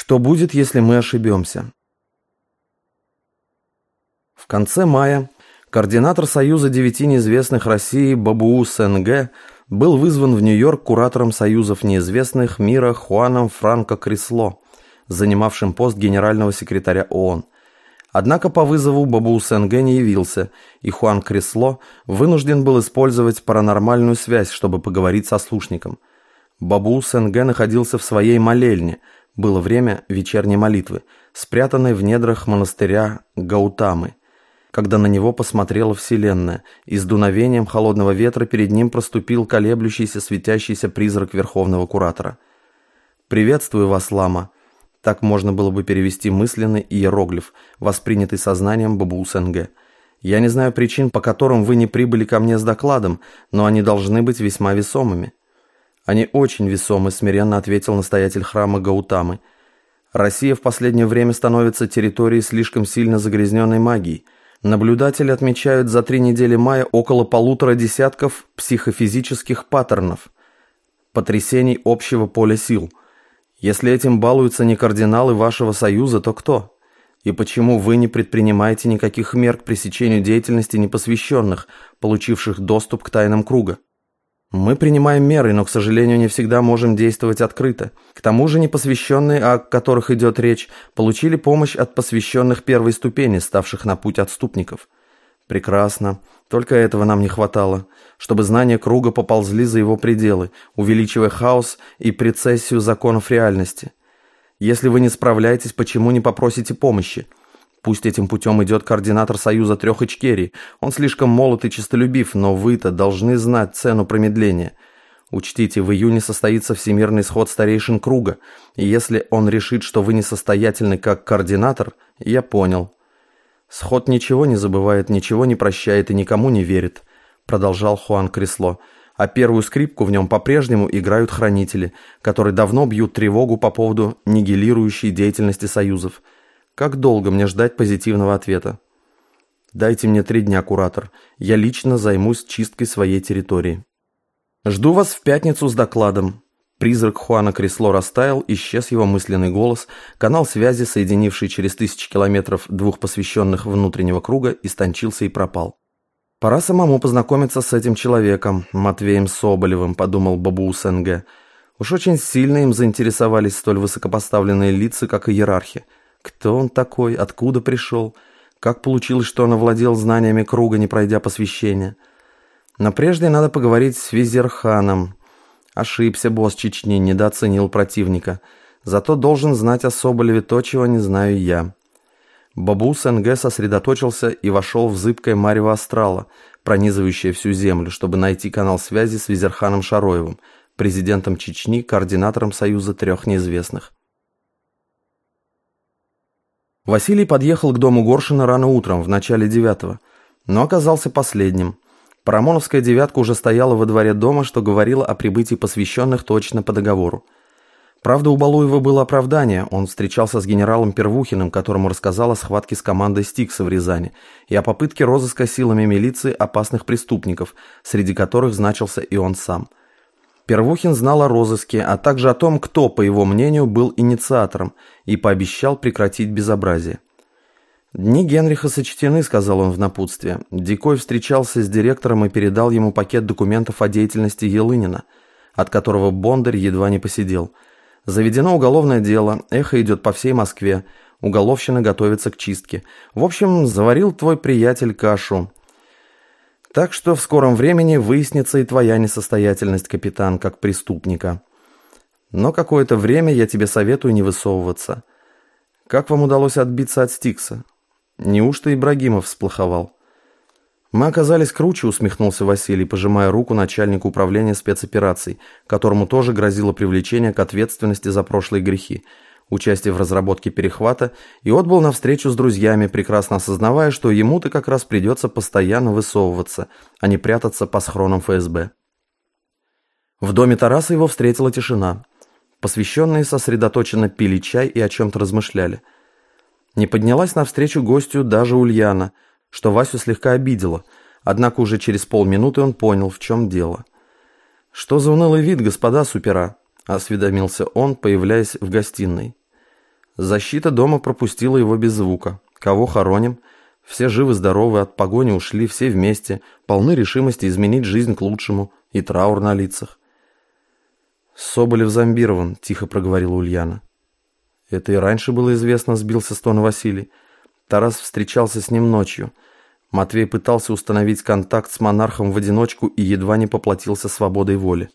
Что будет, если мы ошибемся? В конце мая координатор Союза 9 неизвестных России Бабуу Сенге был вызван в Нью-Йорк куратором Союзов неизвестных мира Хуаном Франко Крисло, занимавшим пост генерального секретаря ООН. Однако по вызову Бабуу Сенге не явился, и Хуан Крисло вынужден был использовать паранормальную связь, чтобы поговорить со слушником. Бабуу Сенге находился в своей молельне, было время вечерней молитвы, спрятанной в недрах монастыря Гаутамы. Когда на него посмотрела Вселенная, и с дуновением холодного ветра перед ним проступил колеблющийся светящийся призрак Верховного Куратора. «Приветствую вас, лама». Так можно было бы перевести мысленный иероглиф, воспринятый сознанием Бабуу Сенге. «Я не знаю причин, по которым вы не прибыли ко мне с докладом, но они должны быть весьма весомыми». «Они очень весомы», — смиренно ответил настоятель храма Гаутамы. «Россия в последнее время становится территорией слишком сильно загрязненной магией. Наблюдатели отмечают за 3 недели мая около 1,5 десятков психофизических паттернов, потрясений общего поля сил. Если этим балуются не кардиналы вашего союза, то кто? И почему вы не предпринимаете никаких мер к пресечению деятельности непосвященных, получивших доступ к тайнам круга? Мы принимаем меры, но, к сожалению, не всегда можем действовать открыто. К тому же непосвященные, о которых идет речь, получили помощь от посвященных первой ступени, ставших на путь отступников. Прекрасно. Только этого нам не хватало, чтобы знания круга поползли за его пределы, увеличивая хаос и прецессию законов реальности. Если вы не справляетесь, почему не попросите помощи? Пусть этим путем идет координатор Союза 3 Ичкерий. Он слишком молод и честолюбив, но вы-то должны знать цену промедления. Учтите, в июне состоится всемирный сход старейшин круга, и если он решит, что вы несостоятельны как координатор, я понял. Сход ничего не забывает, ничего не прощает и никому не верит, продолжал Хуан Крисло. А первую скрипку в нем по-прежнему играют хранители, которые давно бьют тревогу по поводу нигилирующей деятельности союзов. Как долго мне ждать позитивного ответа? Дайте мне 3 дня, куратор. Я лично займусь чисткой своей территории. Жду вас в пятницу с докладом. Призрак Хуана Крисло растаял, исчез его мысленный голос, канал связи, соединивший через 1000 километров 2 посвященных внутреннего круга, истончился и пропал. Пора самому познакомиться с этим человеком, Матвеем Соболевым, подумал Бабуу Сенге. Уж очень сильно им заинтересовались столь высокопоставленные лица, как иерархи. Кто он такой? Откуда пришел? Как получилось, что он овладел знаниями круга, не пройдя посвящения? Но прежде надо поговорить с Визирханом. Ошибся босс Чечни, недооценил противника. Зато должен знать о Соболеве то, чего не знаю я. Бабуу Сенге сосредоточился и вошел в зыбкое марево астрала, пронизывающее всю землю, чтобы найти канал связи с Визирханом Шароевым, президентом Чечни, координатором Союза 3 неизвестных. Василий подъехал к дому Горшина рано утром, в начале 9-го, но оказался последним. Парамоновская 9-ка уже стояла во дворе дома, что говорило о прибытии посвященных точно по договору. Правда, у Балуева было оправдание, он встречался с генералом Первухиным, которому рассказал о схватке с командой Стикса в Рязани и о попытке розыска силами милиции опасных преступников, среди которых значился и он сам. Первухин знал о розыске, а также о том, кто, по его мнению, был инициатором, и пообещал прекратить безобразие. «Дни Генриха сочтены», — сказал он в напутствие. Дикой встречался с директором и передал ему пакет документов о деятельности Елынина, от которого Бондарь едва не посидел. Заведено уголовное дело, эхо идет по всей Москве, уголовщина готовится к чистке. В общем, заварил твой приятель кашу. Так что в скором времени выяснится и твоя несостоятельность, капитан, как преступника. Но какое-то время я тебе советую не высовываться. Как вам удалось отбиться от Стикса? Неужто Ибрагимов всплоховал? Мы оказались круче, усмехнулся Василий, пожимая руку начальнику управления спецопераций, которому тоже грозило привлечение к ответственности за прошлые грехи, участие в разработке перехвата, и отбыл на встречу с друзьями, прекрасно осознавая, что ему-то как раз придется постоянно высовываться, а не прятаться по схронам ФСБ. В доме Тараса его встретила тишина. Посвященные сосредоточенно пили чай и о чем-то размышляли. Не поднялась навстречу гостю даже Ульяна, что Васю слегка обидело, однако уже через полминуты он понял, в чем дело. «Что за унылый вид, господа супера?» — осведомился он, появляясь в гостиной. Защита дома пропустила его без звука. Кого хороним? Все живы-здоровы, от погони ушли все вместе, полны решимости изменить жизнь к лучшему, и траур на лицах. «Соболев зомбирован», — тихо проговорила Ульяна. «Это и раньше было известно», — сбился с тона Василий. Тарас встречался с ним ночью. Матвей пытался установить контакт с монархом в одиночку и едва не поплатился свободой воли.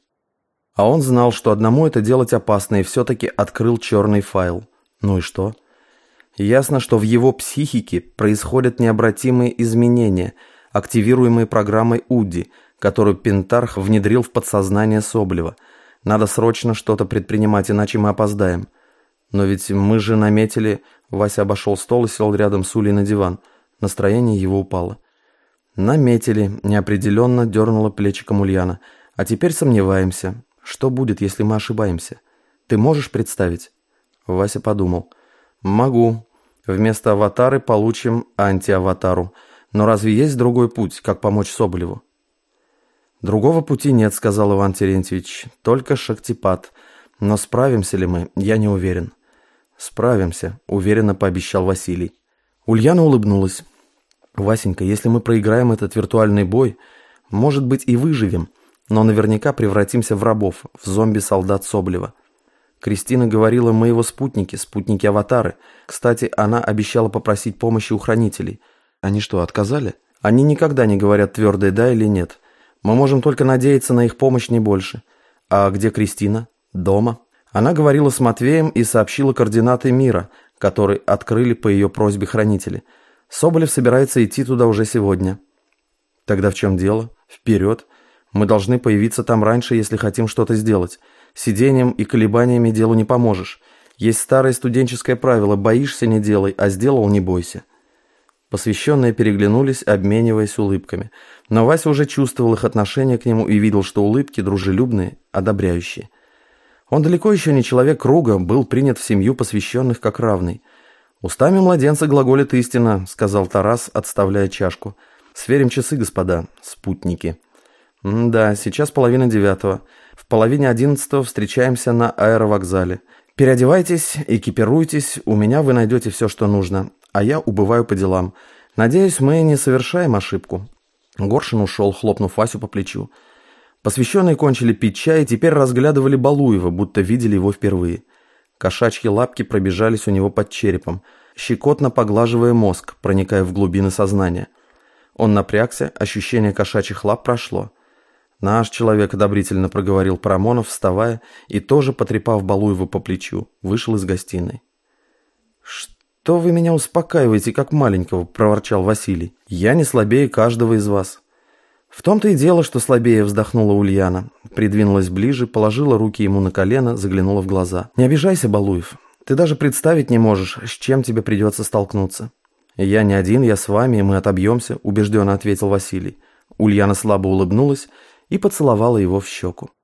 А он знал, что одному это делать опасно, и все-таки открыл черный файл. Ну и что? Ясно, что в его психике происходят необратимые изменения, активируемые программой УДИ, которую Пентарх внедрил в подсознание Соболева. Надо срочно что-то предпринимать, иначе мы опоздаем. Но ведь мы же наметили... Вася обошел стол и сел рядом с Улей на диван. Настроение его упало. Наметили, неопределенно дернула плечиком Ульяна. А теперь сомневаемся. Что будет, если мы ошибаемся? Ты можешь представить? Вася подумал. Могу. Вместо аватары получим антиаватару. Но разве есть другой путь, как помочь Соболеву? Другого пути нет, сказал Иван Терентьевич. Только шактипат. Но справимся ли мы, я не уверен. Справимся, уверенно пообещал Василий. Ульяна улыбнулась. Васенька, если мы проиграем этот виртуальный бой, может быть и выживем, но наверняка превратимся в рабов, в зомби-солдат Соболева. Кристина говорила, мы его спутники-аватары. Кстати, она обещала попросить помощи у хранителей. Они что, отказали? Они никогда не говорят твердое «да» или «нет». Мы можем только надеяться на их помощь, не больше. А где Кристина? Дома. Она говорила с Матвеем и сообщила координаты мира, который открыли по ее просьбе хранители. Соболев собирается идти туда уже сегодня. Тогда в чем дело? Вперед. Мы должны появиться там раньше, если хотим что-то сделать. Сидением и колебаниями делу не поможешь. Есть старое студенческое правило: боишься — не делай, а сделал — не бойся. Посвященные переглянулись, обмениваясь улыбками. Но Вася уже чувствовал их отношение к нему и видел, что улыбки дружелюбные, одобряющие. Он далеко еще не человек круга, был принят в семью посвященных как равный. «Устами младенца глаголит истина», — сказал Тарас, отставляя чашку. «Сверим часы, господа, спутники». «Да, сейчас 8:30. В 10:30 встречаемся на аэровокзале. Переодевайтесь, экипируйтесь, у меня вы найдете все, что нужно, а я убываю по делам. Надеюсь, мы не совершаем ошибку». Горшин ушел, хлопнув Васю по плечу. Посвященные кончили пить чай и теперь разглядывали Балуева, будто видели его впервые. Кошачьи лапки пробежались у него под черепом, щекотно поглаживая мозг, проникая в глубины сознания. Он напрягся, ощущение кошачьих лап прошло. «Наш человек», — одобрительно проговорил Парамонов, вставая и тоже, потрепав Балуева по плечу, вышел из гостиной. «Что вы меня успокаиваете, как маленького?» — проворчал Василий. «Я не слабее каждого из вас». «В том-то и дело, что слабее», — вздохнула Ульяна. Придвинулась ближе, положила руки ему на колено, заглянула в глаза. «Не обижайся, Балуев. Ты даже представить не можешь, с чем тебе придется столкнуться». «Я не один, я с вами, и мы отобьемся», — убежденно ответил Василий. Ульяна слабо улыбнулась и поцеловала его в щеку.